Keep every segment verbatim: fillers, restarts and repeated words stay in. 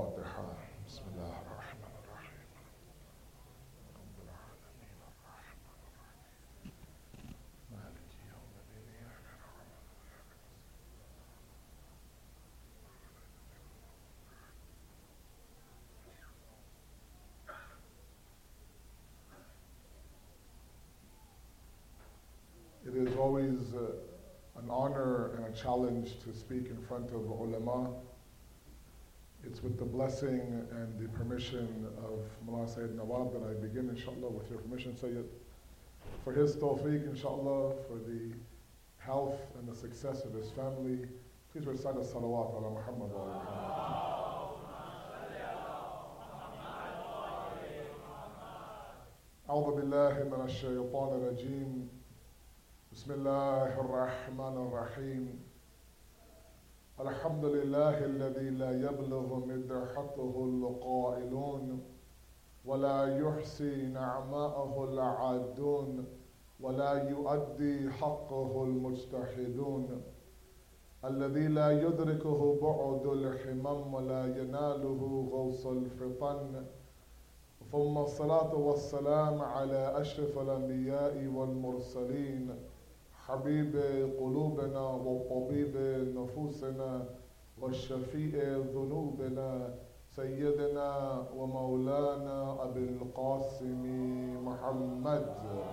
الفاتحة. بسم الله الرحمن الرحيم. رب العالمين الرحمن الرحيم مالك يوم الدين إياك نعبد وإياك نستعين. It is always uh, an honor and a challenge to speak in front of ulama. It's with the blessing and the permission of Mullah Sayyid Nawab that I begin, inshallah, with your permission, Sayyid. For his tawfiq, inshallah, for the health and the success of his family, please recite a salawat ala Muhammad wa ala Muhammad. أعوذ بالله من الشيطان الرجيم. بسم الله الرحمن الرحيم. الحمد لله الذي لا يبلغ مدحته القائلون ولا يحصي نعماءه العادون ولا يؤدي حقه المجتهدون الذي لا يدركه بعد الحمم ولا يناله غوص الفطن ثم الصلاة والسلام على أشرف الأنبياء والمرسلين حبيب قلوبنا وطبيب نفوسنا والشفيع ذنوبنا سيدنا ومولانا أبي القاسم محمد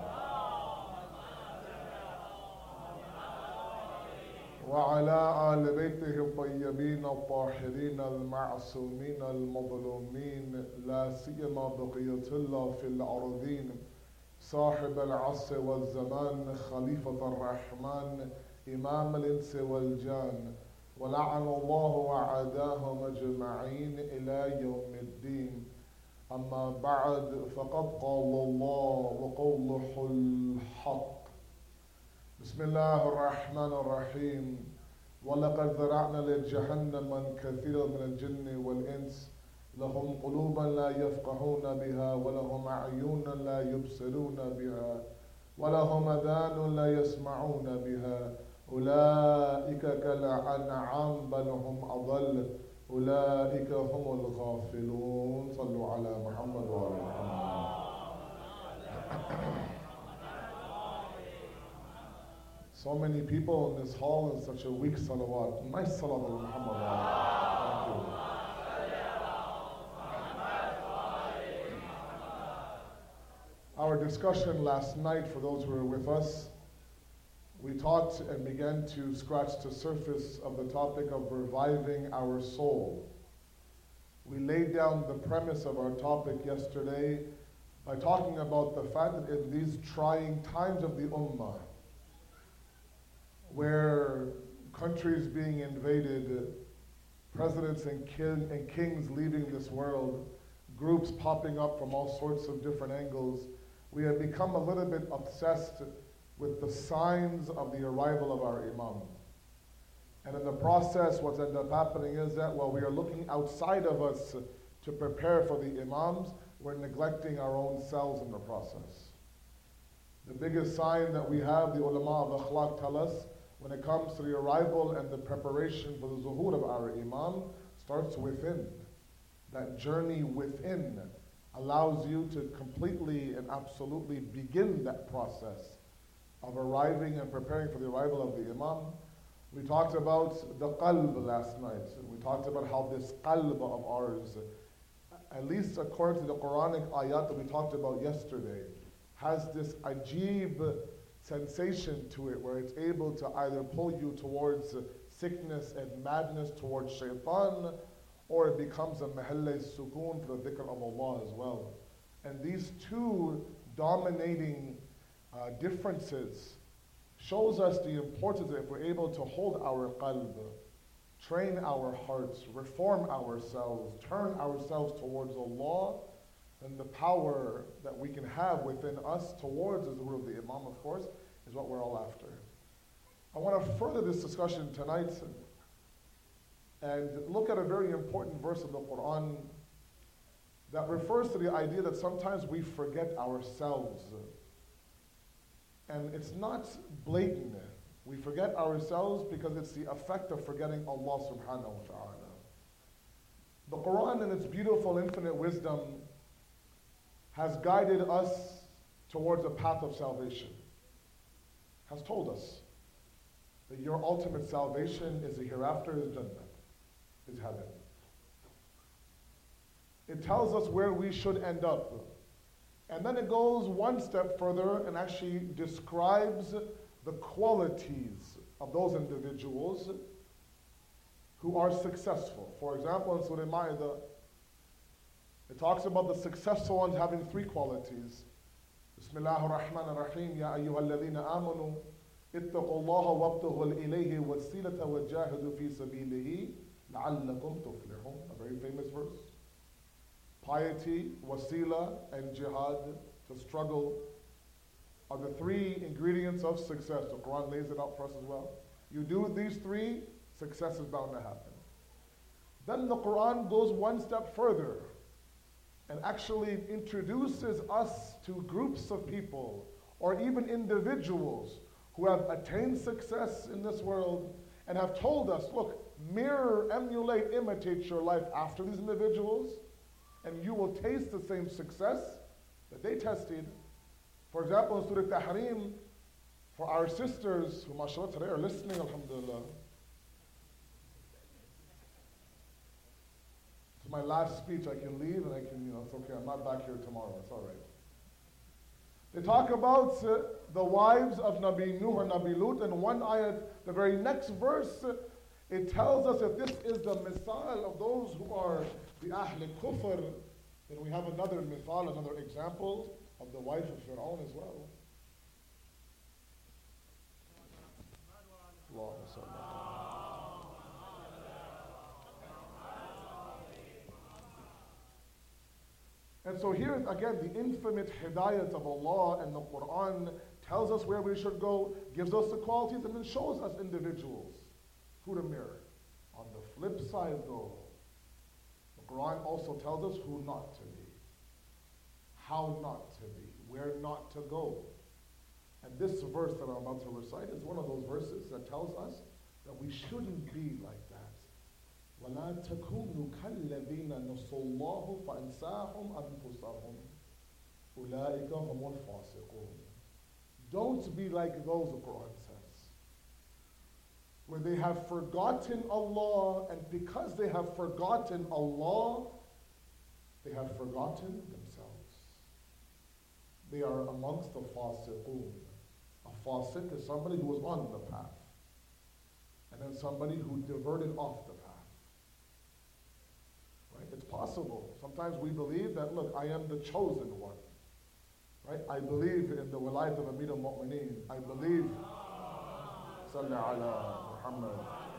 وعلى آل بيته الطيبين الطاهرين المعصومين المظلومين لا سيما بقية الله في الأرضين صاحب العصر والزمان خليفة الرحمن إمام الإنس والجان ولعن الله وعداهم أجمعين إلى يوم الدين. أما بعد فقد قال الله وقوله الحق. بسم الله الرحمن الرحيم. ولقد ذرعنا لجهنم كثيرا من الجن والإنس لهم قلوبا لا يفقهون بها ولهم أعين لا يبصرون بها ولهم آذان لا يسمعون بها أولئك كالأنعام بل هم أضل أولئك هم الغافلون. صلوا على محمد وعلى محمد. So many people in this hall in such a weak salawat. Nice salawat al Muhammad. Thank you. Our discussion last night, for those who were with us, we talked and began to scratch the surface of the topic of reviving our soul. We laid down the premise of our topic yesterday by talking about the fact that in these trying times of the ummah, where countries being invaded, presidents and, kin- and kings leaving this world, groups popping up from all sorts of different angles, we have become a little bit obsessed with the signs of the arrival of our Imam. And in the process, what's ended up happening is that while we are looking outside of us to prepare for the Imams, we're neglecting our own selves in the process. The biggest sign that we have, the ulama of akhlaq tell us, when it comes to the arrival and the preparation for the zuhur of our Imam, starts within. That journey within allows you to completely and absolutely begin that process of arriving and preparing for the arrival of the Imam. We talked about the qalb last night. We talked about how this qalb of ours, at least according to the Quranic ayat that we talked about yesterday, has this ajib sensation to it where it's able to either pull you towards sickness and madness, towards shaitan, or it becomes a mahalla sukoon for the dhikr of Allah as well. And these two dominating uh, differences shows us the importance that if we're able to hold our qalb, train our hearts, reform ourselves, turn ourselves towards Allah, then the power that we can have within us towards the zuhur of the Imam, of course, is what we're all after. I want to further this discussion tonight and look at a very important verse of the Quran that refers to the idea that sometimes we forget ourselves. And it's not blatant. We forget ourselves because it's the effect of forgetting Allah subhanahu wa ta'ala. The Quran, in its beautiful infinite wisdom, has guided us towards a path of salvation, has told us that your ultimate salvation is a hereafter, is Jannah, is heaven. It tells us where we should end up. And then it goes one step further and actually describes the qualities of those individuals who are successful. For example, in Surah Ma'idah, it talks about the successful ones having three qualities. Bismillahir Rahmanir Rahim, Ya ayyuhal ladhina amanu, ittaqullaha wabtaghu ilayhi wasilata wajahidu fi sabilihi la'allakum tuflihun. A very famous verse. Piety, wasila, and jihad, to struggle, are the three ingredients of success. The Quran lays it out for us as well. You do these three, success is bound to happen. Then the Quran goes one step further and actually introduces us to groups of people or even individuals who have attained success in this world and have told us, look, mirror, emulate, imitate your life after these individuals, and you will taste the same success that they tasted. For example, in Surah Tahrim, for our sisters who, mashallah, today are listening, alhamdulillah. It's my last speech. I can leave and I can, you know, it's okay. I'm not back here tomorrow. It's all right. They talk about uh, the wives of Nabi Nuh or Nabi Lut, and one ayat, the very next verse, uh, it tells us that this is the misal of those who are the Ahl Kufr. Then we have another misal, another example of the wife of Fir'aun as well. Allahumma salli. And so here again, the infinite hidayat of Allah and the Quran tells us where we should go, gives us the qualities, and then shows us individuals who to mirror. On the flip side though, the Quran also tells us who not to be, how not to be, where not to go. And this verse that I'm about to recite is one of those verses that tells us that we shouldn't be like that. وَلَا تَكُونُوا كَالَّذِينَ نَسُوا اللَّهُ فَأَنْسَاهُمْ أَنفُسَهُمْ أُولَٰئِكَ هُمُ الْفَاسِقُونَ. Don't be like those, the Quran says, where they have forgotten Allah, and because they have forgotten Allah, they have forgotten themselves. They are amongst the fasiqun. A fasiq is somebody who was on the path, and then somebody who diverted off the path. Right? It's possible. Sometimes we believe that, look, I am the chosen one. Right? I believe in the wilayat of Amir al-Mu'mineen. I believe, salli ala Muhammad.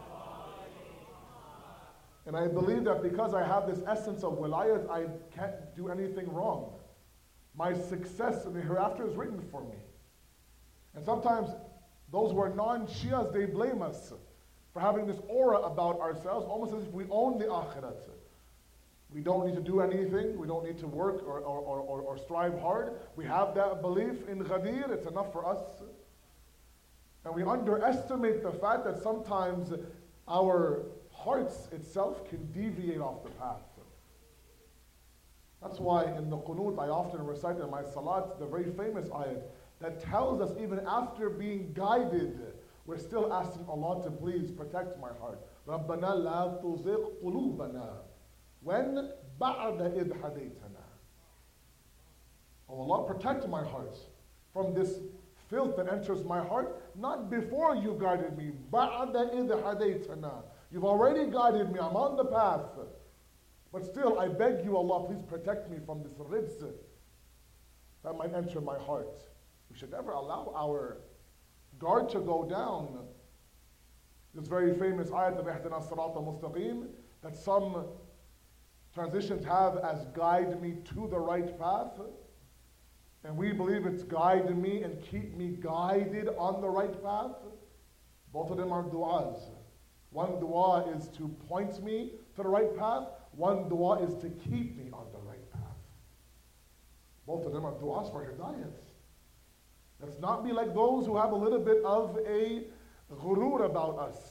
And I believe that because I have this essence of wilayat, I can't do anything wrong. My success in the hereafter is written for me. And sometimes those who are non-Shias, they blame us for having this aura about ourselves, almost as if we own the akhirat. We don't need to do anything. We don't need to work or, or, or, or strive hard. We have that belief in Ghadir. It's enough for us. And we underestimate the fact that sometimes our hearts itself can deviate off the path. That's why in the Qunut I often recite in my salat the very famous ayat that tells us even after being guided, we're still asking Allah to please protect my heart. رَبَّنَا لَا تُزِغْ قُلُوبَنَا when بَعْدَ إِذْ هَدَيْتَنَا. Oh Allah, protect my heart from this filth that enters my heart, not before you guided me. بَعْدَ إِذْ هَدَيْتَنَا. You've already guided me, I'm on the path. But still, I beg you, Allah, please protect me from this rijz that might enter my heart. We should never allow our guard to go down. This very famous ayat of Ihdina Sirat al-Mustaqim that some transitions have as guide me to the right path. And we believe it's guide me and keep me guided on the right path. Both of them are du'as. One dua is to point me to the right path. One dua is to keep me on the right path. Both of them are du'as for hidayat. Let's not be like those who have a little bit of a ghurur about us.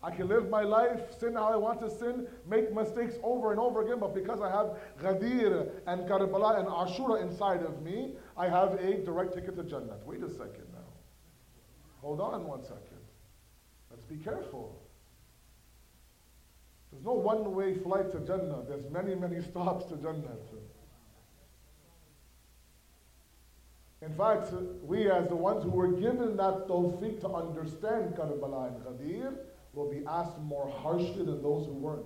I can live my life, sin how I want to sin, make mistakes over and over again, but because I have Ghadir and Karbala and Ashura inside of me, I have a direct ticket to Jannah. Wait a second now. Hold on one second. Let's be careful. There's no one-way flight to Jannah. There's many, many stops to Jannah. In fact, we as the ones who were given that tawfiq to understand Karbala and Ghadir will be asked more harshly than those who weren't.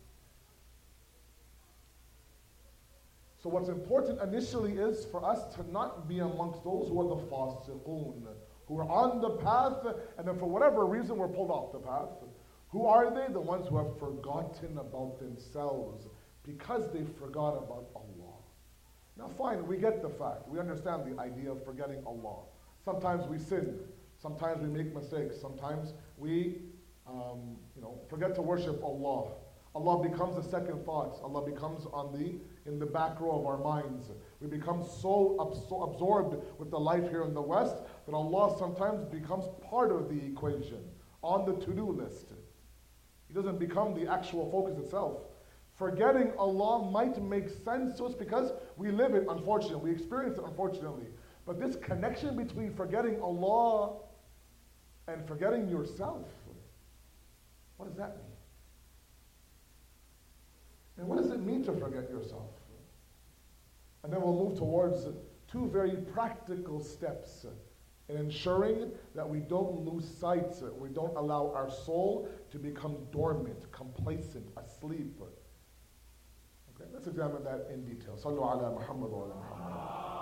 So what's important initially is for us to not be amongst those who are the fasiqoon, who are on the path, and then for whatever reason we're pulled off the path. Who are they? The ones who have forgotten about themselves because they forgot about Allah. Now fine, we get the fact. We understand the idea of forgetting Allah. Sometimes we sin. Sometimes we make mistakes. Sometimes we um, you know, forget to worship Allah. Allah becomes the second thought. Allah becomes on the in the back row of our minds. We become so absor- absorbed with the life here in the West that Allah sometimes becomes part of the equation, on the to-do list. He doesn't become the actual focus itself. Forgetting Allah might make sense to us because we live it, unfortunately. We experience it, unfortunately. But this connection between forgetting Allah and forgetting yourself, what does that mean? And what does it mean to forget yourself? And then we'll move towards two very practical steps in ensuring that we don't lose sight, we don't allow our soul to become dormant, complacent, asleep. Okay, let's examine that in detail. Sallu ala Muhammad wa ala Muhammad.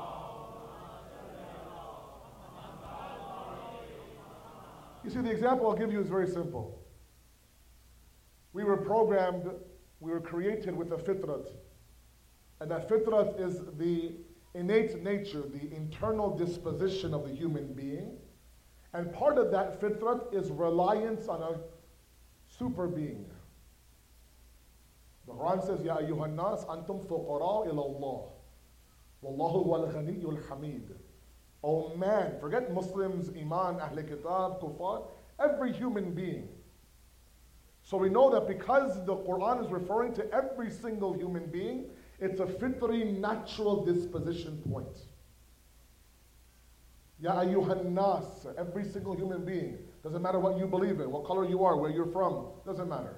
You see, the example I'll give you is very simple. We were programmed, we were created with a fitrat. And that fitrat is the innate nature, the internal disposition of the human being. And part of that fitrat is reliance on a super being. The Quran says, Ya ayyuhan nas antum fuqara ila Allah. Wallahu wal ghaniyyul hamid. Oh man, forget Muslims, Iman, Ahl Kitab, Kuffar, every human being. So we know that because the Quran is referring to every single human being, it's a fitri, natural disposition point. Ya ayyuhan nas, every single human being. Doesn't matter what you believe in, what color you are, where you're from, doesn't matter.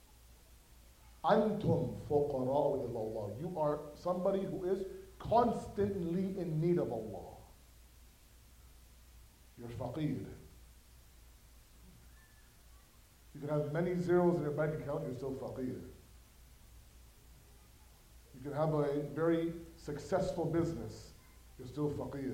Antum fuqara'u ila Allah. You are somebody who is constantly in need of Allah. You're faqir. You can have many zeros in your bank account, you're still faqir. You can have a very successful business, you're still faqir.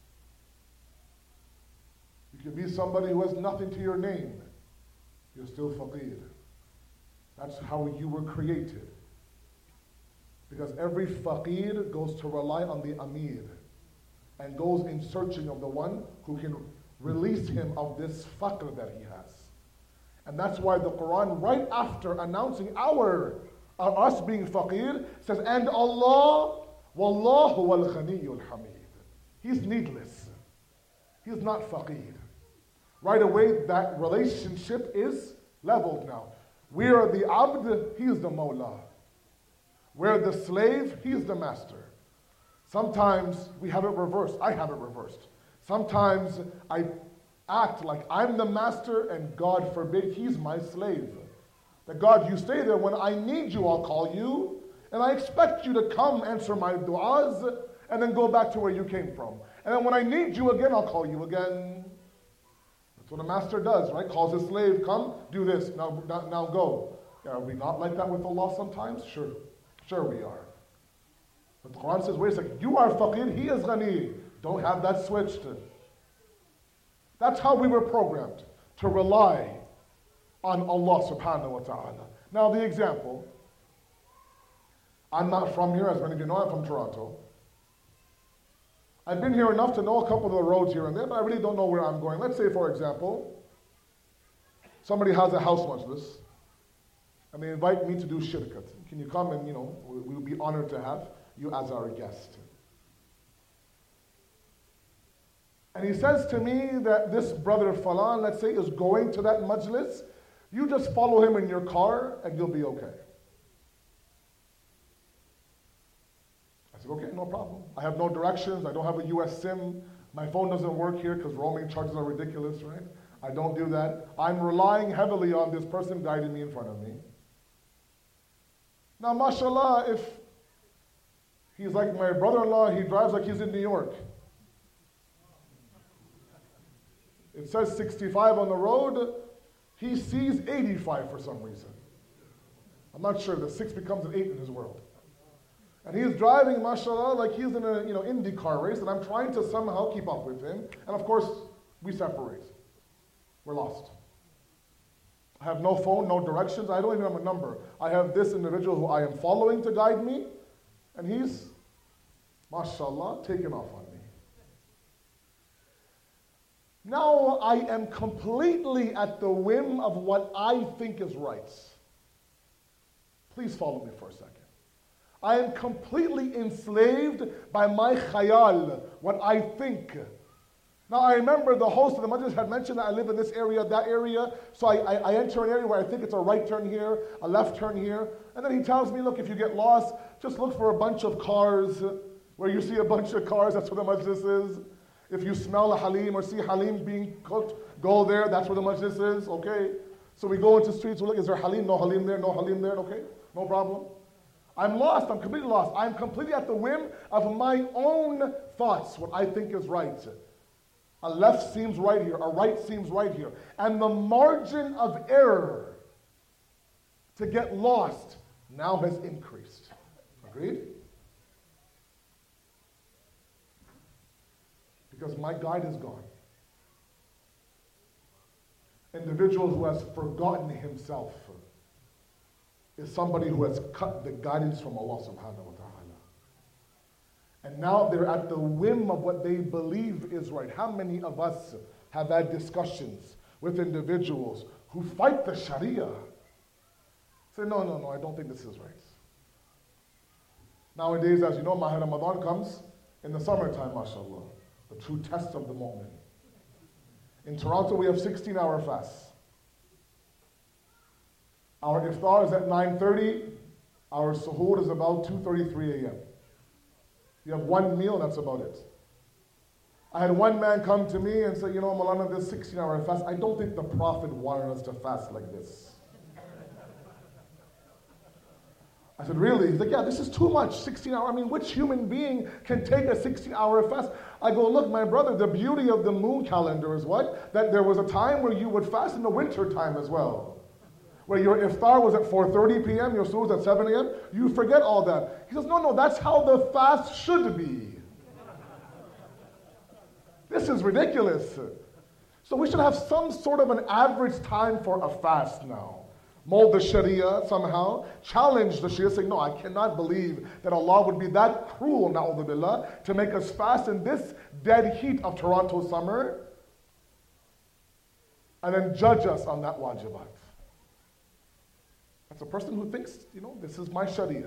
You can be somebody who has nothing to your name, you're still faqir. That's how you were created. Because every faqir goes to rely on the amir and goes in searching of the one who can release him of this faqr that he has. And that's why the Quran, right after announcing our, uh, us being faqir, says, and Allah, wallahu wal ghaniyyul hamid. He's needless. He's not faqir. Right away, that relationship is leveled now. We are the abd, he is the mawla. We're the slave, he is the master. Sometimes we have it reversed. I have it reversed. Sometimes I act like I'm the master and God forbid he's my slave. That God, you stay there. When I need you, I'll call you. And I expect you to come answer my du'as and then go back to where you came from. And then when I need you again, I'll call you again. That's what a master does, right? Calls his slave, come, do this, now, now, now go. Are we not like that with Allah sometimes? Sure. Sure we are. But the Quran says, wait a second, you are faqir, he is ghani. Don't have that switched. That's how we were programmed, to rely on Allah subhanahu wa ta'ala. Now the example, I'm not from here, as many of you know, I'm from Toronto. I've been here enough to know a couple of the roads here and there, but I really don't know where I'm going. Let's say, for example, somebody has a house majlis, and they invite me to do shirkat. Can you come and, you know, we would be honored to have you as our guest. And he says to me that this brother Falan, let's say, is going to that majlis You just follow him in your car and you'll be okay. I said, okay, no problem. I have no directions. I don't have a U S SIM. My phone doesn't work here because roaming charges are ridiculous, right? I don't do that. I'm relying heavily on this person guiding me in front of me. Now, mashallah, if he's like my brother-in-law, he drives like he's in New York. It says sixty-five on the road. He sees eighty-five for some reason. I'm not sure. The six becomes an eight in his world. And he's driving, mashallah, like he's in a you know IndyCar race, and I'm trying to somehow keep up with him. And of course, we separate. We're lost. I have no phone, no directions. I don't even have a number. I have this individual who I am following to guide me, and he's, mashallah, taken off on me. Now I am completely at the whim of what I think is right. Please follow me for a second. I am completely enslaved by my khayal, what I think. Now I remember the host of the majlis had mentioned that I live in this area, that area, so I, I, I enter an area where I think it's a right turn here, a left turn here, and then he tells me, look, if you get lost, just look for a bunch of cars. Where you see a bunch of cars, that's where the majlis is. If you smell a halim or see halim being cooked, go there, that's where the majlis is, okay? So we go into streets, we look, is there halim? No halim there, no halim there, okay? No problem. I'm lost, I'm completely lost. I'm completely at the whim of my own thoughts, what I think is right. A left seems right here, a right seems right here. And the margin of error to get lost now has increased. Agreed? Because my guide is gone. Individual who has forgotten himself is somebody who has cut the guidance from Allah subhanahu wa ta'ala. And now they're at the whim of what they believe is right. How many of us have had discussions with individuals who fight the Sharia? Say, no, no, no, I don't think this is right. Nowadays, as you know, Maha Ramadan comes in the summertime, mashallah. The true test of the moment. In Toronto, we have sixteen hour fasts. Our iftar is at nine thirty. Our suhoor is about two thirty-three a.m. You have one meal, that's about it. I had one man come to me and say, you know, Maulana, this sixteen hour fast, I don't think the Prophet wanted us to fast like this. I said, really? He's like, yeah, this is too much, sixteen hour. I mean, which human being can take a sixteen hour fast? I go, look, my brother, the beauty of the moon calendar is what? That there was a time where you would fast in the winter time as well. Where your iftar was at four thirty p.m., your suhoor was at seven a.m., you forget all that. He says, no, no, that's how the fast should be. This is ridiculous. So we should have some sort of an average time for a fast now. Mold the Sharia somehow, challenge the Sharia, saying, no, I cannot believe that Allah would be that cruel, na'udhu billah, to make us fast in this dead heat of Toronto summer, and then judge us on that wajibat. That's a person who thinks, you know, this is my Sharia.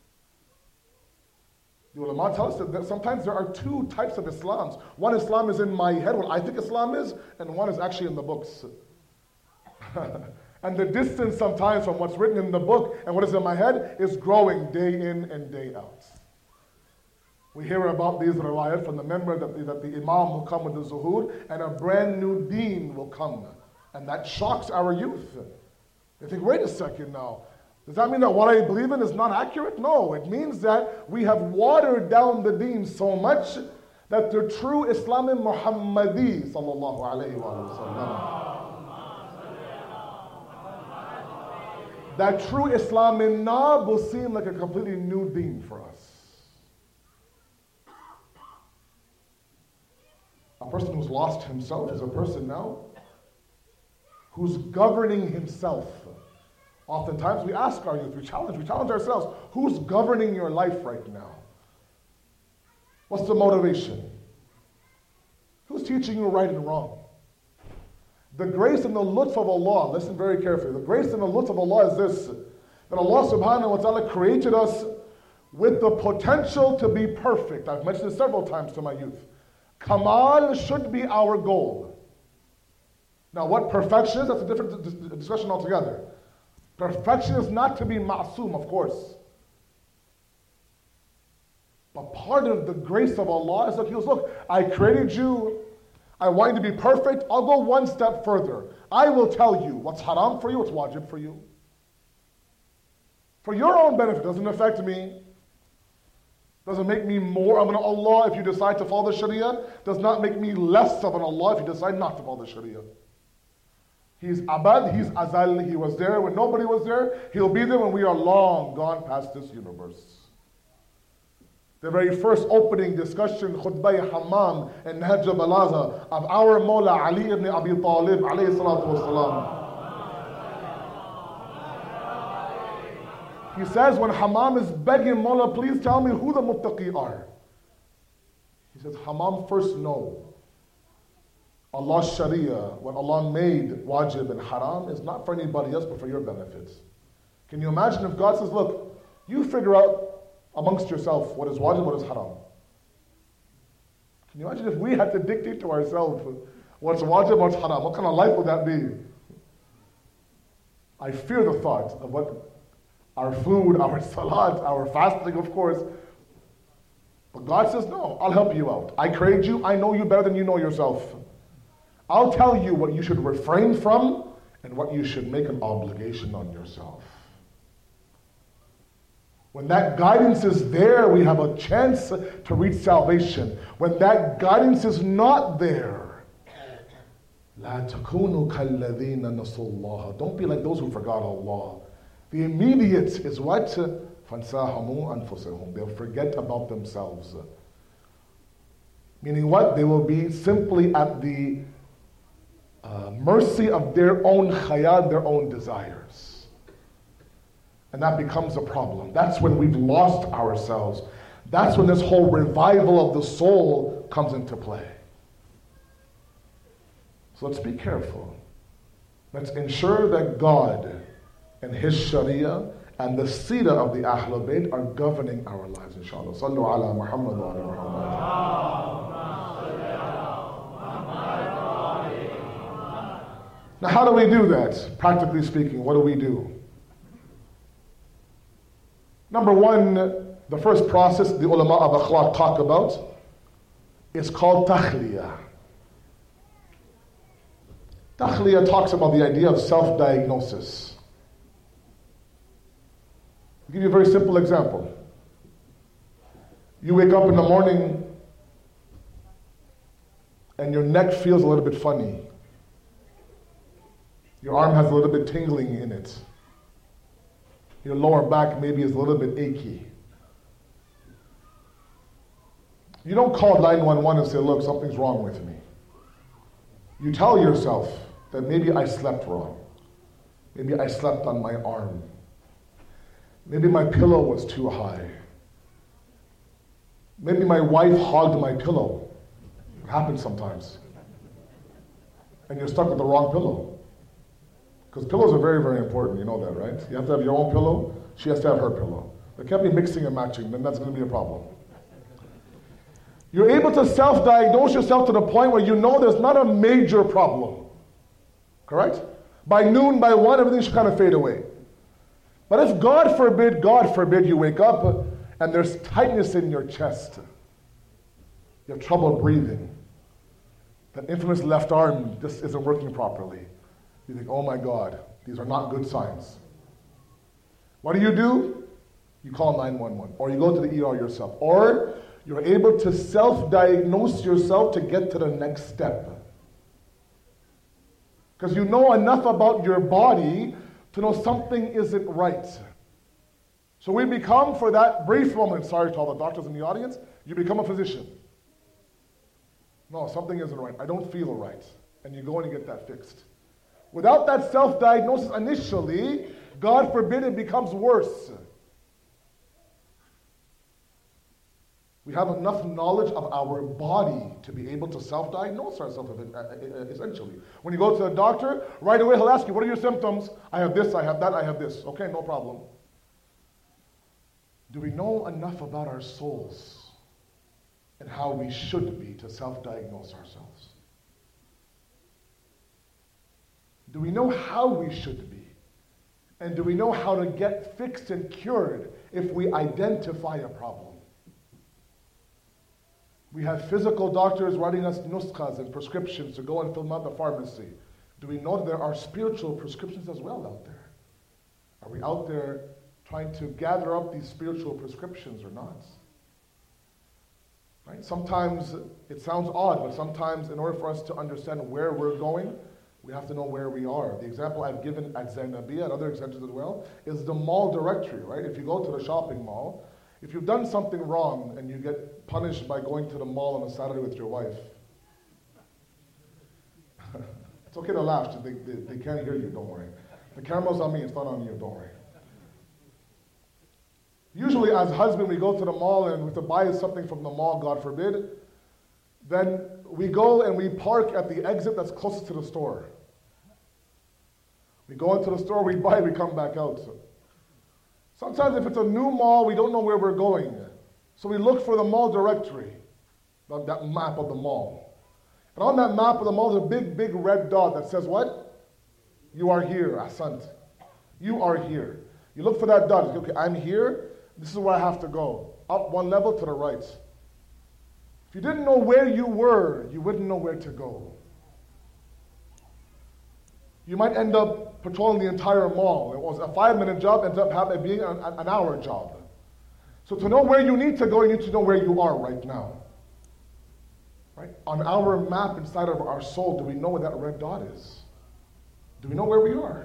The ulama tell us that sometimes there are two types of Islams. One Islam is in my head, what I think Islam is, and one is actually in the books. And the distance sometimes from what's written in the book and what is in my head is growing day in and day out. We hear about these riwayat from the member that the, that the imam will come with the zuhur and a brand new deen will come. And that shocks our youth. They think, wait a second now. Does that mean that what I believe in is not accurate? No, it means that we have watered down the deen so much that the true Islam Muhammadi sallallahu alayhi wa sallam, that true Islam in Nab will seem like a completely new deen for us. A person who's lost himself is a person now who's governing himself. Oftentimes we ask our youth, we challenge, we challenge ourselves, who's governing your life right now? What's the motivation? Who's teaching you right and wrong? The grace and the lutf of Allah, listen very carefully, the grace and the lutf of Allah is this, that Allah subhanahu wa ta'ala created us with the potential to be perfect. I've mentioned this several times to my youth. Kamal should be our goal. Now, what perfection is, that's a different dis- discussion altogether. Perfection is not to be ma'soom, of course. But part of the grace of Allah is that He goes, look, I created you, I want you to be perfect, I'll go one step further. I will tell you what's haram for you, what's wajib for you. For your own benefit, doesn't affect me. Doesn't make me more of an Allah if you decide to follow the Sharia. Does not make me less of an Allah if you decide not to follow the Sharia. He's abad, He's azal, He was there when nobody was there. He'll be there when we are long gone past this universe. The very first opening discussion, Khutbah Hammam and Nahj Balagha of our Mawla Ali ibn Abi Talib alayhi salatu wasalam. He says when Hammam is begging Mawla, please tell me who the muttaqi are. He says, Hammam, first know Allah's Sharia, what Allah made wajib and haram, is not for anybody else but for your benefits. Can you imagine if God says, look, you figure out amongst yourself what is wajib, what is haram? Can you imagine if we had to dictate to ourselves what's wajib, what's haram? What kind of life would that be? I fear the thought of what our food, our salat, our fasting, of course. But God says, no, I'll help you out. I created you, I know you better than you know yourself. I'll tell you what you should refrain from and what you should make an obligation on yourself. When that guidance is there, we have a chance to reach salvation. When that guidance is not there, لا تكونوا كالذين نسوا الله. Don't be like those who forgot Allah. The immediate is what? فَانْسَاهُمُ أَنفُسَهُمْ. They'll forget about themselves. Meaning what? They will be simply at the uh, mercy of their own khayal, their own desires. And that becomes a problem. That's when we've lost ourselves. That's when this whole revival of the soul comes into play. So let's be careful. Let's ensure that God and His Sharia and the Sira of the Ahlul Bayt are governing our lives, inshallah. Sallu ala Muhammad wa ala Muhammad. Now, how do we do that? Practically speaking, what do we do? Number one, the first process the ulama of akhlaq talk about is called takhliya. Takhliya talks about the idea of self-diagnosis. I'll give you a very simple example. You wake up in the morning and your neck feels a little bit funny. Your arm has a little bit tingling in it. Your lower back maybe is a little bit achy. You don't call nine one one and say, look, something's wrong with me. You tell yourself that maybe I slept wrong. Maybe I slept on my arm. Maybe my pillow was too high. Maybe my wife hogged my pillow. It happens sometimes. And you're stuck with the wrong pillow. Because pillows are very, very important, you know that, right? You have to have your own pillow, she has to have her pillow. There can't be mixing and matching, then that's going to be a problem. You're able to self-diagnose yourself to the point where you know there's not a major problem. Correct? By noon, by one, everything should kind of fade away. But if God forbid, God forbid, you wake up and there's tightness in your chest, you have trouble breathing, that infamous left arm just isn't working properly, you think, oh my God, these are not good signs. What do you do? You call nine one one, or you go to the E R yourself, or you're able to self-diagnose yourself to get to the next step. Because you know enough about your body to know something isn't right. So we become, for that brief moment, sorry to all the doctors in the audience, you become a physician. No, something isn't right. I don't feel right. And you go and you get that fixed. Without that self-diagnosis initially, God forbid it becomes worse. We have enough knowledge of our body to be able to self-diagnose ourselves, essentially. When you go to a doctor, right away he'll ask you, what are your symptoms? I have this, I have that, I have this. Okay, no problem. Do we know enough about our souls and how we should be to self-diagnose ourselves? Do we know how we should be? And do we know how to get fixed and cured if we identify a problem? We have physical doctors writing us nuskhas and prescriptions to go and fill them out the pharmacy. Do we know that there are spiritual prescriptions as well out there? Are we out there trying to gather up these spiritual prescriptions or not? Right? Sometimes it sounds odd, but sometimes in order for us to understand where we're going, we have to know where we are. The example I've given at Zainabiyya and other examples as well is the mall directory, right? If you go to the shopping mall, if you've done something wrong and you get punished by going to the mall on a Saturday with your wife, it's okay to laugh, they, they, they can't hear you, don't worry. The camera's on me, it's not on you, don't worry. Usually as husband, we go to the mall and we have to buy something from the mall, God forbid. Then we go and we park at the exit that's closest to the store. We go into the store, we buy, we come back out. Sometimes if it's a new mall, we don't know where we're going. So we look for the mall directory, that map of the mall. And on that map of the mall, there's a big, big red dot that says what? You are here, Ahsant. You are here. You look for that dot. Okay, I'm here. This is where I have to go. Up one level to the right. If you didn't know where you were, you wouldn't know where to go. You might end up patrolling the entire mall. It was a five-minute job, ends up having, being an, an hour job. So to know where you need to go, you need to know where you are right now. Right? On our map inside of our soul, do we know where that red dot is? Do we know where we are?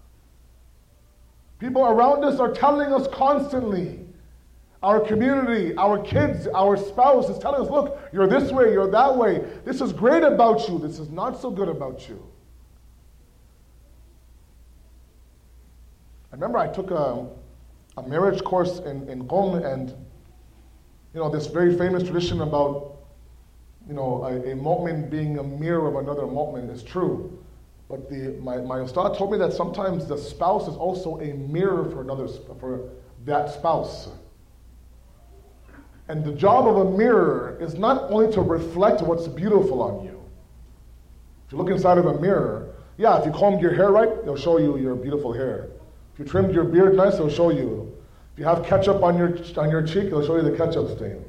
People around us are telling us constantly. Our community, our kids, our spouse is telling us, look, you're this way, you're that way. This is great about you. This is not so good about you. I remember I took a, a marriage course in, in Qom, and you know, this very famous tradition about, you know, a, a mu'min being a mirror of another mu'min is true. But the, my, my ustad told me that sometimes the spouse is also a mirror for another, for that spouse. And the job of a mirror is not only to reflect what's beautiful on you. If you look inside of a mirror, yeah, if you combed your hair right, it'll show you your beautiful hair. If you trimmed your beard nice, it'll show you. If you have ketchup on your on your cheek, it'll show you the ketchup stain.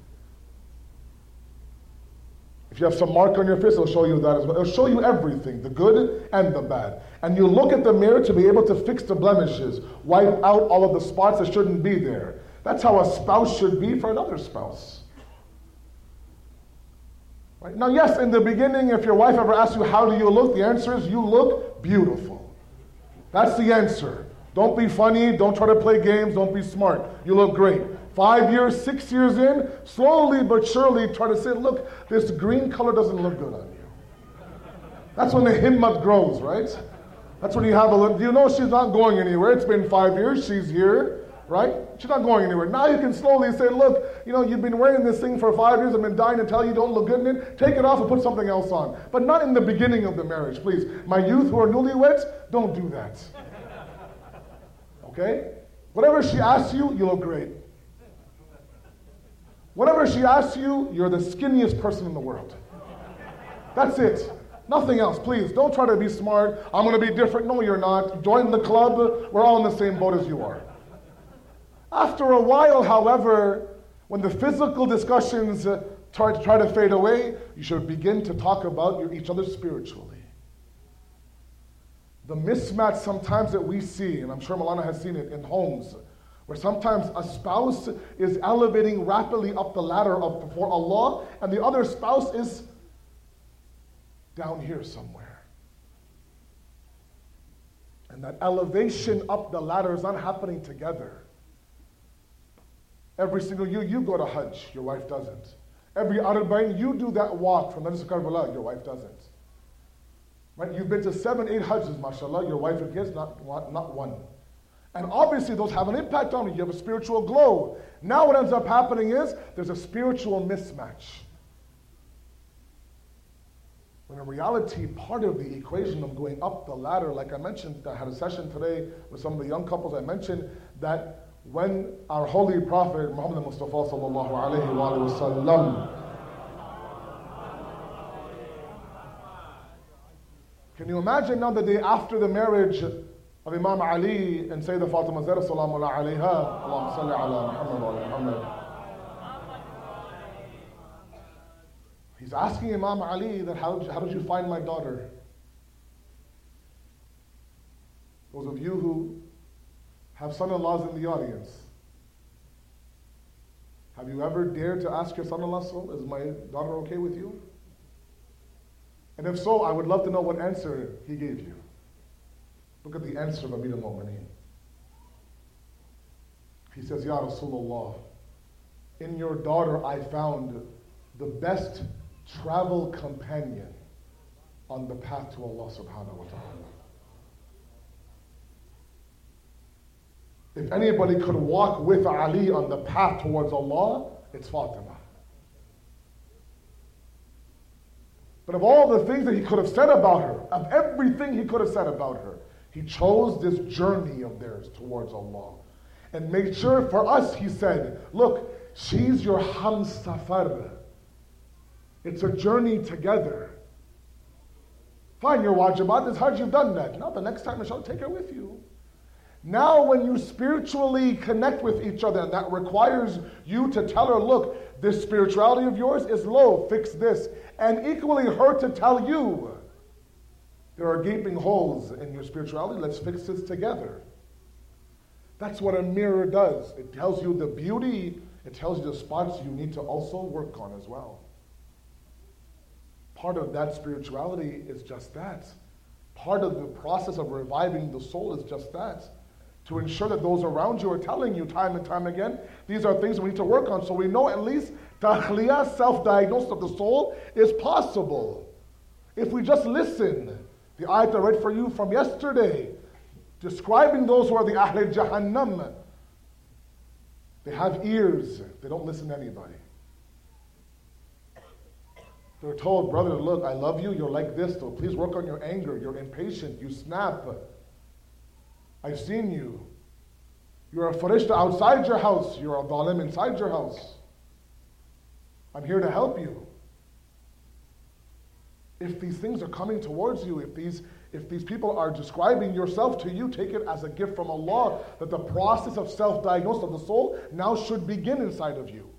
If you have some mark on your face, it'll show you that as well. It'll show you everything, the good and the bad. And you look at the mirror to be able to fix the blemishes, wipe out all of the spots that shouldn't be there. That's how a spouse should be for another spouse. Right? Now, yes, in the beginning, if your wife ever asks you, how do you look? The answer is, you look beautiful. That's the answer. Don't be funny. Don't try to play games. Don't be smart. You look great. Five years, six years in, slowly but surely try to say, look, this green color doesn't look good on you. That's when the himmat grows, right? That's when you have a little, you know she's not going anywhere. It's been five years. She's here. Right? She's not going anywhere. Now you can slowly say, look, you know, you've been wearing this thing for five years. I've been dying to tell you don't look good in it. Take it off and put something else on. But not in the beginning of the marriage, please. My youth who are newlyweds, don't do that. Okay? Whatever she asks you, you look great. Whatever she asks you, you're the skinniest person in the world. That's it. Nothing else, please. Don't try to be smart. I'm going to be different. No, you're not. Join the club. We're all in the same boat as you are. After a while, however, when the physical discussions uh, try, to, try to fade away, you should begin to talk about your, each other spiritually. The mismatch sometimes that we see, and I'm sure Malana has seen it in homes, where sometimes a spouse is elevating rapidly up the ladder of before Allah, and the other spouse is down here somewhere. And that elevation up the ladder is not happening together. Every single year you go to Hajj, your wife doesn't. Every Arbaeen you do that walk from Najaf Karbala, your wife doesn't. Right? You've been to seven, eight Hajjs, mashallah, your wife and kids, not, not one. And obviously those have an impact on you. You have a spiritual glow. Now what ends up happening is there's a spiritual mismatch. When in reality, part of the equation of going up the ladder, like I mentioned, I had a session today with some of the young couples. I mentioned that when our holy prophet Muhammad Mustafa sallallahu alayhi wa sallam Can you imagine now the day after the marriage of Imam Ali and Sayyidah Fatima Zahra Salamullah alayha, Allahumma salli ala Muhammad wa ala Muhammad. He's asking Imam Ali that how, how did you find my daughter? Those of you who have son-in-laws in the audience, have you ever dared to ask your son-in-law, so, is my daughter okay with you? And if so, I would love to know what answer he gave you. Look at the answer of Amir al-Mu'mineen. He says, Ya Rasulullah, in your daughter I found the best travel companion on the path to Allah subhanahu wa ta'ala. If anybody could walk with Ali on the path towards Allah, it's Fatima. But of all the things that he could have said about her, of everything he could have said about her, he chose this journey of theirs towards Allah. And made sure for us, he said, look, she's your hamsafar. It's a journey together. Fine, your wajibat is hajj, you've done that. Now the next time, inshallah, take her with you. Now when you spiritually connect with each other, and that requires you to tell her, look, this spirituality of yours is low, fix this. And equally her to tell you, there are gaping holes in your spirituality, let's fix this together. That's what a mirror does. It tells you the beauty, it tells you the spots you need to also work on as well. Part of that spirituality is just that. Part of the process of reviving the soul is just that. To ensure that those around you are telling you time and time again, these are things we need to work on, so we know at least tahliyah, self-diagnosis of the soul, is possible. If we just listen, the ayat I read for you from yesterday, describing those who are the Ahl Jahannam, they have ears, they don't listen to anybody. They're told, brother, look, I love you, you're like this, though. Please work on your anger, you're impatient, you snap. I've seen you. You're a farishta outside your house, you're a dhalim inside your house. I'm here to help you. If these things are coming towards you, if these if these people are describing yourself to you, take it as a gift from Allah, that the process of self-diagnosis of the soul now should begin inside of you.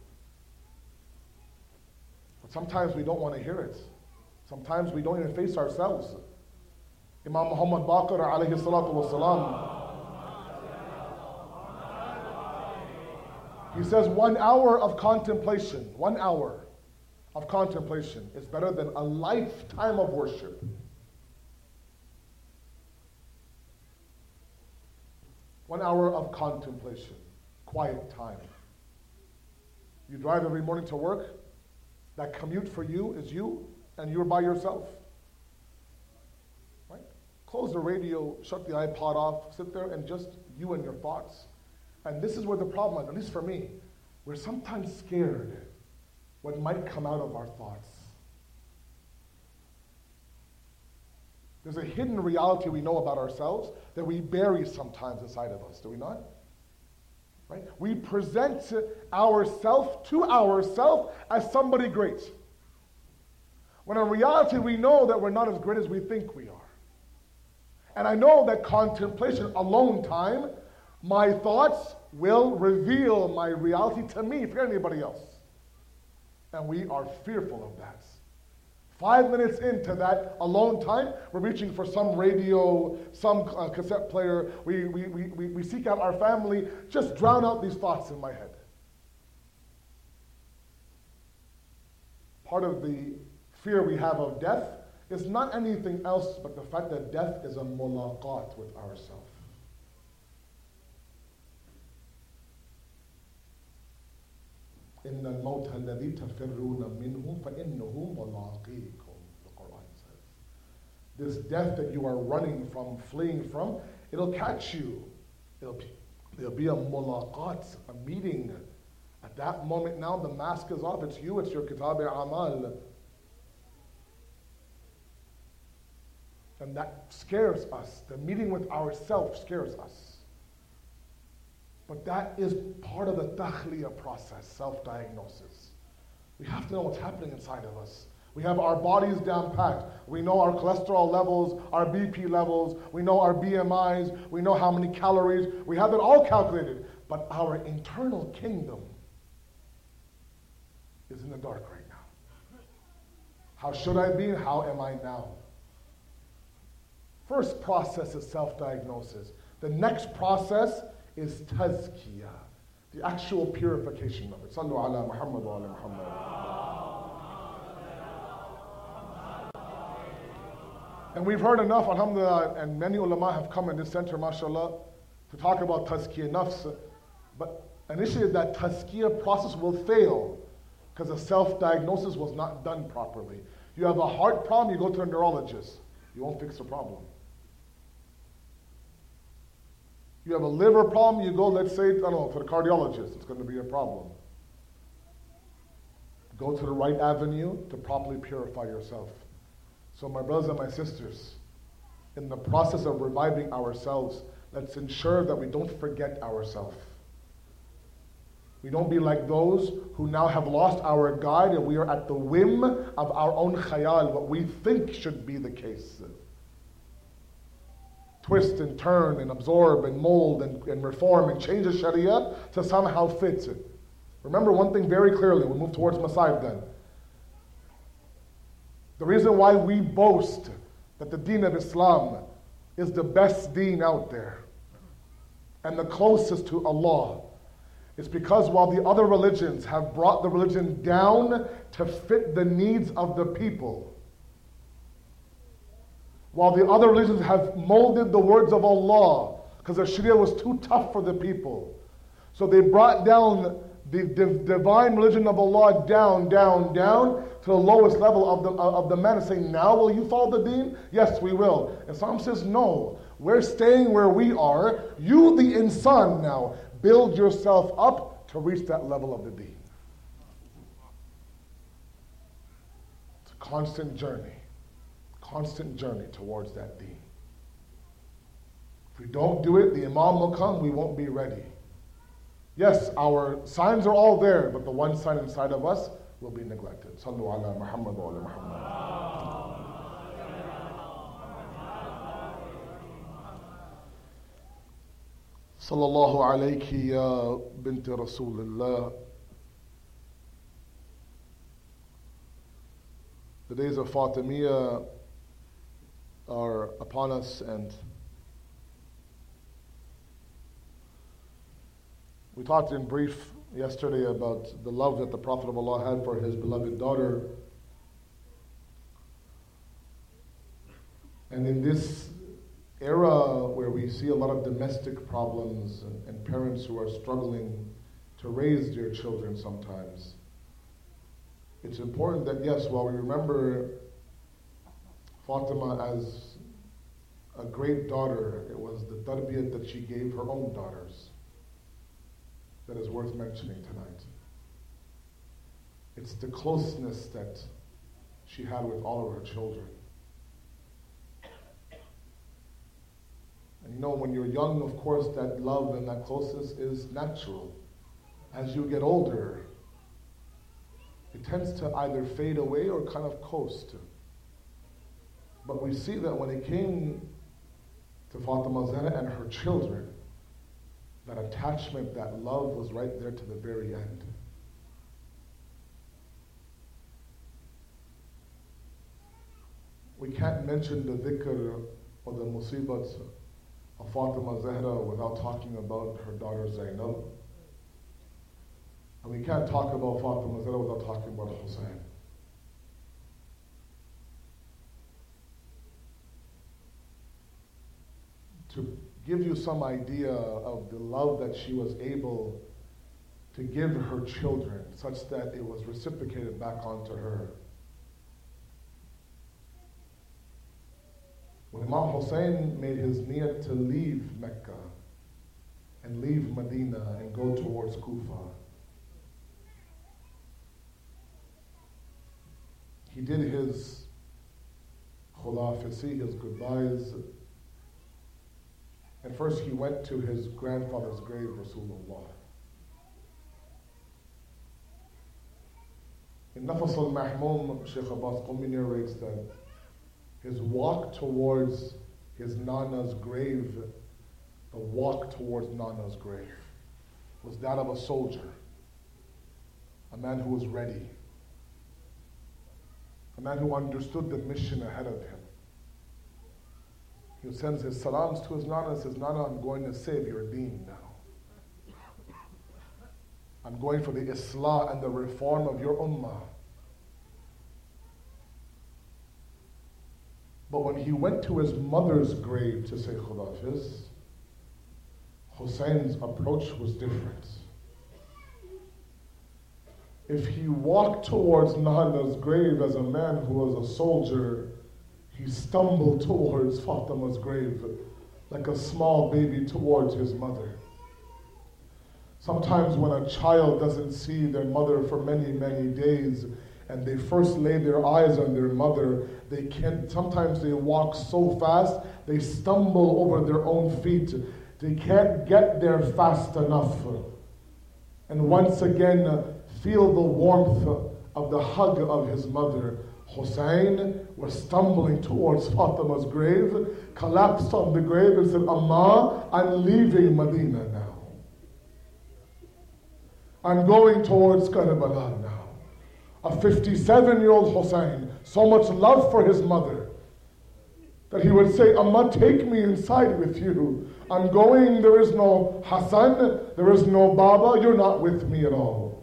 But sometimes we don't want to hear it. Sometimes we don't even face ourselves. Imam Muhammad Baqir alayhi salatu wasalam, he says one hour of contemplation, one hour of contemplation is better than a lifetime of worship. One hour of contemplation, quiet time. You drive every morning to work, that commute for you is you, and you're by yourself. Right? Close the radio, shut the iPod off, sit there and just you and your thoughts. And this is where the problem is, at least for me. We're sometimes scared what might come out of our thoughts. There's a hidden reality we know about ourselves that we bury sometimes inside of us, do we not? Right? We present ourself to ourself as somebody great. When in reality we know that we're not as great as we think we are. And I know that contemplation, alone time, my thoughts will reveal my reality to me, forget anybody else. And we are fearful of that. Five minutes into that alone time, we're reaching for some radio, some uh, cassette player. We, we, we, we, we seek out our family, just drown out these thoughts in my head. Part of the fear we have of death is not anything else but the fact that death is a mulaqat with ourselves. إِنَّ الْمَوْتَ الَّذِي تَفِرُّونَ مِنْهُ فَإِنَّهُ مُلَاقِيكُم, the Quran says. This death that you are running from, fleeing from, it'll catch you. It'll be, there'll be a mulaqat, a meeting. At that moment now, the mask is off. It's you, it's your kitab-e-amal. And that scares us. The meeting with ourselves scares us. But that is part of the tahliyah process, self-diagnosis. We have to know what's happening inside of us. We We have our bodies down packed. We know our cholesterol levels, our B P levels, we know our B M Is, we know how many calories, we have it all calculated. But our internal kingdom is in the dark right now. How should I be? How am I now? First process is self-diagnosis. The next process is tazkiyah, the actual purification of it. Sallu ala Muhammad wa ala Muhammad. And we've heard enough, alhamdulillah, and many ulama have come in this center, mashallah, to talk about tazkiyah nafs. But initially that tazkiyah process will fail because the self-diagnosis was not done properly. You have a heart problem, you go to a neurologist. You won't fix the problem. You have a liver problem, you go, let's say, I don't know, to the cardiologist. It's going to be a problem. Go to the right avenue to properly purify yourself. So my brothers and my sisters, in the process of reviving ourselves, let's ensure that we don't forget ourselves. We don't be like those who now have lost our guide and we are at the whim of our own khayal, what we think should be the case. Twist and turn and absorb and mold and, and reform and change the sharia to somehow fit it. Remember one thing very clearly, we move towards Masayib then. The reason why we boast that the deen of Islam is the best deen out there and the closest to Allah is because while the other religions have brought the religion down to fit the needs of the people, while the other religions have molded the words of Allah because the Sharia was too tough for the people, so they brought down the div- divine religion of Allah down, down, down to the lowest level of the of the man and saying, now will you follow the deen? Yes, we will. Islam says, no, we're staying where we are. You, the insan, now build yourself up to reach that level of the deen. It's a constant journey, constant journey towards that deen. If we don't do it, the Imam will come, we won't be ready. Yes, our signs are all there, but the one sign inside of us will be neglected. Sallu ala Muhammad wa ala Muhammad. Sallallahu alayki ya binti Rasulullah. The days of Fatimiyya are upon us, and we talked in brief yesterday about the love that the Prophet of Allah had for his beloved daughter. And in this era where we see a lot of domestic problems and, and parents who are struggling to raise their children sometimes, it's important that, yes, while we remember Fatima as a great daughter, it was the tarbiyat that she gave her own daughters that is worth mentioning tonight. It's the closeness that she had with all of her children. And you know, when you're young, of course, that love and that closeness is natural. As you get older, it tends to either fade away or kind of coast. But we see that when it came to Fatima Zahra and her children, that attachment, that love was right there to the very end. We can't mention the dhikr or the musibat of Fatima Zahra without talking about her daughter Zainab. And we can't talk about Fatima Zahra without talking about Hussein. To give you some idea of the love that she was able to give her children, such that it was reciprocated back onto her. When Imam Hussein made his niyat to leave Mecca and leave Medina and go towards Kufa, he did his khulafisi, his goodbyes. And first he went to his grandfather's grave, Rasulullah. In Nafas al-Mahmum, Sheikh Abbas Qumi narrates that his walk towards his Nana's grave, the walk towards Nana's grave, was that of a soldier, a man who was ready, a man who understood the mission ahead of him. He sends his salams to his Nana and says, Nana, I'm going to save your deen now. I'm going for the islah and the reform of your ummah. But when he went to his mother's grave to say Khudafiz, Hussein's approach was different. If he walked towards Nana's grave as a man who was a soldier, he stumbled towards Fatima's grave like a small baby towards his mother. Sometimes when a child doesn't see their mother for many, many days, and they first lay their eyes on their mother, they can't, sometimes they walk so fast, they stumble over their own feet. They can't get there fast enough. And once again, feel the warmth of the hug of his mother. Hussein was stumbling towards Fatima's grave, collapsed on the grave and said, Amma, I'm leaving Medina now. I'm going towards Karbala now. A fifty-seven-year-old Hussein, so much love for his mother, that he would say, Amma, take me inside with you. I'm going, there is no Hassan, there is no Baba, you're not with me at all.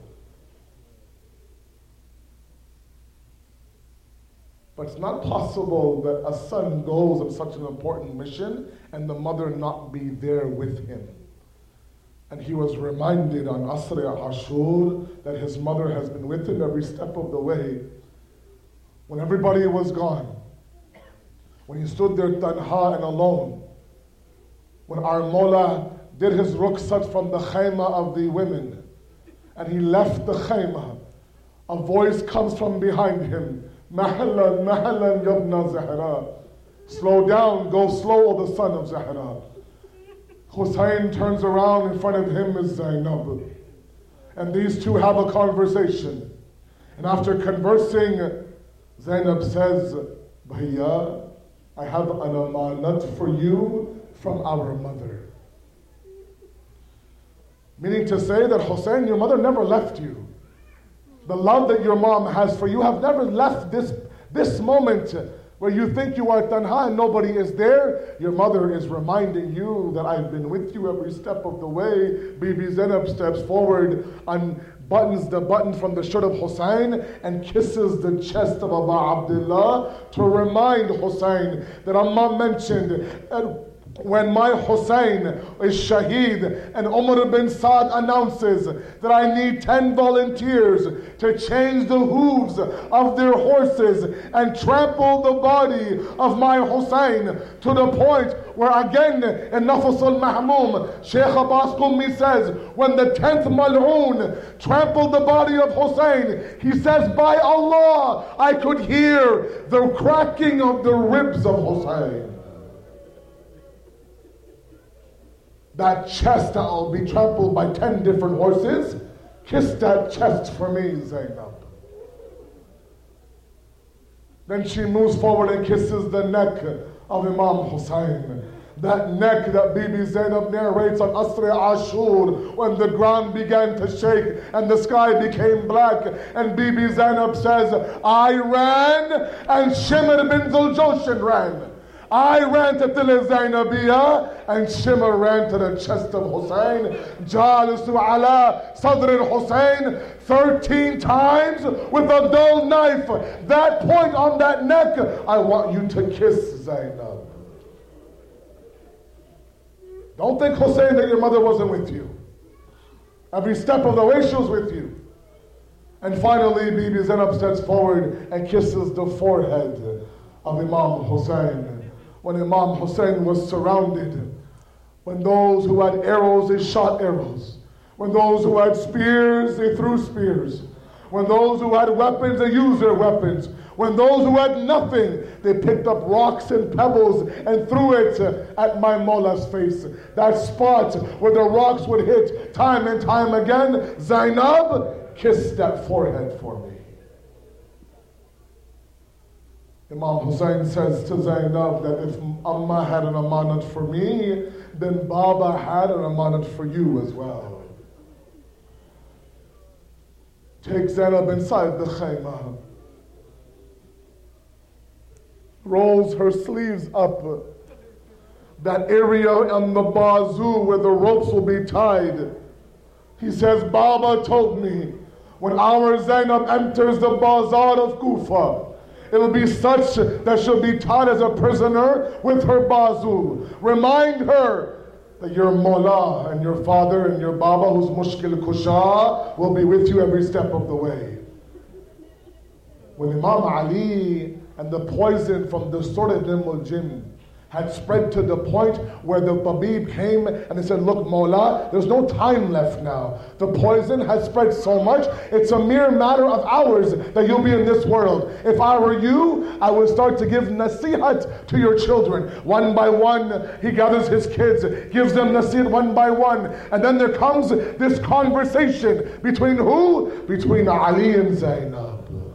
But it's not possible that a son goes on such an important mission and the mother not be there with him. And he was reminded on Asr Ashur that his mother has been with him every step of the way. When everybody was gone, when he stood there tanha and alone, when our Mawla did his rukhsat from the khayma of the women, and he left the khayma, a voice comes from behind him, Mahallan, Mahallan, Yabna Zahra. Slow down, go slow, O the son of Zahra. Hussein turns around, in front of him is Zainab. And these two have a conversation. And after conversing, Zainab says, Bhaiya, I have an amanat for you from our mother. Meaning to say that Hussein, your mother never left you. The love that your mom has for you have never left this, this moment where you think you are tanha and nobody is there. Your mother is reminding you that I've been with you every step of the way. Bibi Zainab steps forward, unbuttons the button from the shirt of Hussein and kisses the chest of Abu Abdullah to remind Hussein that Amma mentioned at when my Hussein is Shaheed and Umar bin Saad announces that I need ten volunteers to change the hooves of their horses and trample the body of my Hussein to the point where again in Nafas al-Mahmum, Sheikh Abbas Qumi says, when the tenth Mal'oon trampled the body of Hussein, he says, by Allah, I could hear the cracking of the ribs of Hussein. That chest that will be trampled by ten different horses, kiss that chest for me, Zainab. Then she moves forward and kisses the neck of Imam Hussein. That neck that Bibi Zainab narrates on Asr Ashur, when the ground began to shake and the sky became black, and Bibi Zainab says, I ran and Shimr bin Zuljoshan ran. I ran to Til Zainabiyya and Shimr ran to the chest of Hussein. Jalisu ala Sadr al-Hussein thirteen times with a dull knife. That point on that neck, I want you to kiss Zainab. Don't think, Hussein, that your mother wasn't with you. Every step of the way she was with you. And finally, Bibi Zainab steps forward and kisses the forehead of Imam Hussein. When Imam Hussein was surrounded, when those who had arrows, they shot arrows. When those who had spears, they threw spears. When those who had weapons, they used their weapons. When those who had nothing, they picked up rocks and pebbles and threw it at my Mawla's face. That spot where the rocks would hit time and time again, Zainab, kiss that forehead for me. Imam Hussein says to Zainab that if Amma had an amanat for me, then Baba had an amanat for you as well. Take Zainab inside the khayma, rolls her sleeves up, that area on the bazoo where the ropes will be tied. He says, Baba told me, when our Zainab enters the bazaar of Kufa, it'll be such that she'll be tied as a prisoner with her bazoo. Remind her that your Mawla and your father and your Baba, who's Mushkil Kusha, will be with you every step of the way. When Imam Ali and the poison from the sword of Nimul Jinn had spread to the point where the Tabib came and he said, look, Mawla, there's no time left now. The poison has spread so much, it's a mere matter of hours that you'll be in this world. If I were you, I would start to give nasihat to your children. One by one, he gathers his kids, gives them nasihat one by one. And then there comes this conversation between who? Between Ali and Zainab.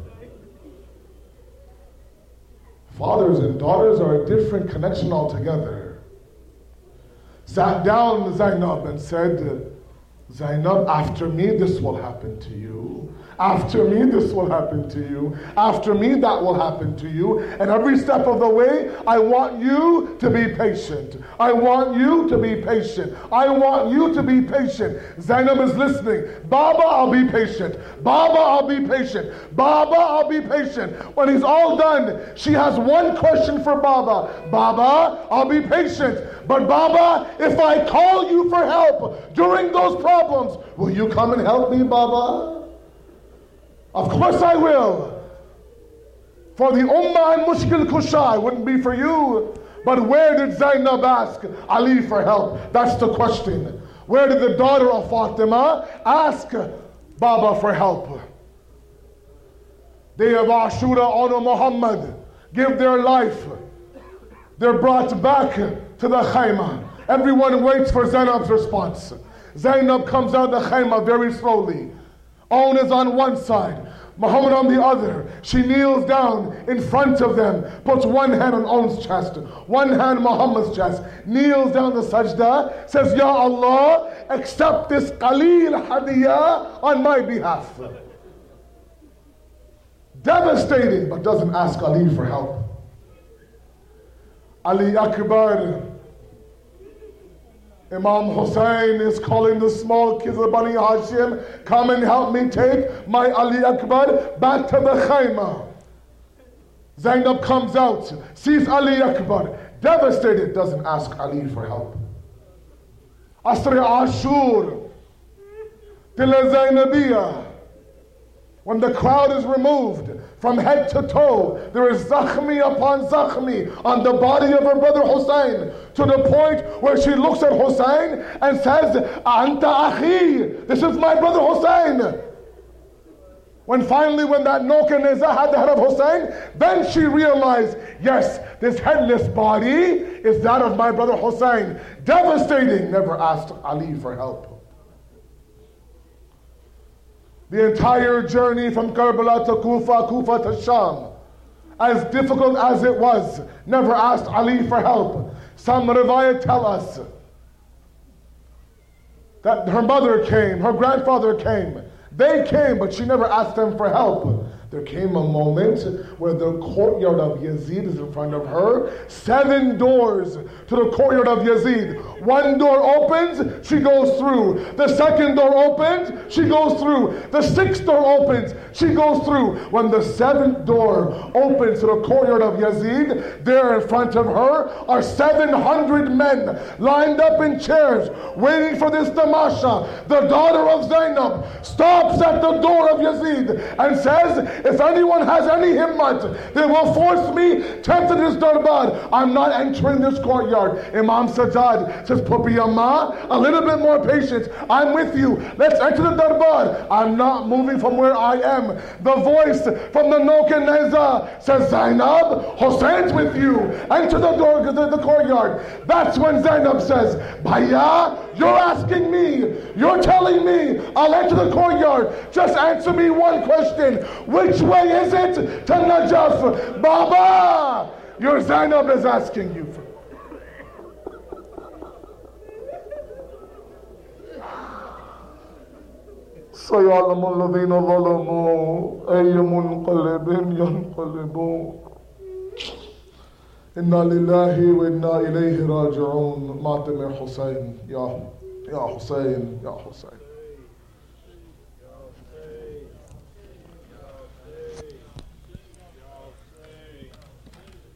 Fathers and daughters are a different connection altogether. Sat down Zainab and said, Zainab, after me this will happen to you. After me this will happen to you. After me that will happen to you. And every step of the way, I want you to be patient. I want you to be patient. I want you to be patient. Zainab is listening. Baba, I'll be patient. Baba, I'll be patient. Baba, I'll be patient. When he's all done, she has one question for Baba. Baba, I'll be patient. But Baba, if I call you for help during those problems, will you come and help me, Baba? Of course I will. For the Ummah and Mushkil Kusha, it wouldn't be for you. But where did Zainab ask Ali for help? That's the question. Where did the daughter of Fatima ask Baba for help? Day of Ashura, honor Muhammad, give their life. They're brought back to the khayma. Everyone waits for Zainab's response. Zainab comes out of the khayma very slowly. Awn is on one side, Muhammad on the other. She kneels down in front of them, puts one hand on Awn's chest, one hand on Muhammad's chest, kneels down the sajda, says, Ya Allah, accept this qaleel hadiyah on my behalf. Devastating, but doesn't ask Ali for help. Ali Akbar, Imam Hussein is calling the small kids of Bani Hashim, come and help me take my Ali Akbar back to the khayma. Zainab comes out, sees Ali Akbar, devastated, doesn't ask Ali for help. Asr Ashur, Tila Zainabiyah. When the crowd is removed from head to toe, there is zakhmi upon zakhmi on the body of her brother Hussein, to the point where she looks at Hussein and says, Anta akhi, this is my brother Hussein. When finally, when that Noka Neza had the head of Hussein, then she realized, yes, this headless body is that of my brother Hussein. Devastating, never asked Ali for help. The entire journey from Karbala to Kufa, Kufa to Sham, as difficult as it was, never asked Ali for help. Some riwayat tell us that her mother came, her grandfather came. They came, but she never asked them for help. There came a moment where the courtyard of Yazid is in front of her. Seven doors to the courtyard of Yazid. One door opens, she goes through. The second door opens, she goes through. The sixth door opens, she goes through. When the seventh door opens to the courtyard of Yazid, there in front of her are seven hundred men lined up in chairs, waiting for this tamasha. The daughter of Zainab stops at the door of Yazid and says, if anyone has any himmat, they will force me to enter this darbar. I'm not entering this courtyard. Imam Sajjad says, Pupi Amma, a little bit more patience. I'm with you. Let's enter the darbar. I'm not moving from where I am. The voice from the Noka Neza says, Zainab, Hussein's with you. Enter the door, the, the courtyard. That's when Zainab says, Bhaiya, you're asking me. You're telling me I'll enter the courtyard. Just answer me one question. Which Which way is it to Najaf? Baba, your Zainab is asking you for. سيعلم الذين ظلموا أي منقلب ينقلبون إنا لله وإنا إليه راجعون. ماتم يا حسين يا يا حسين يا حسين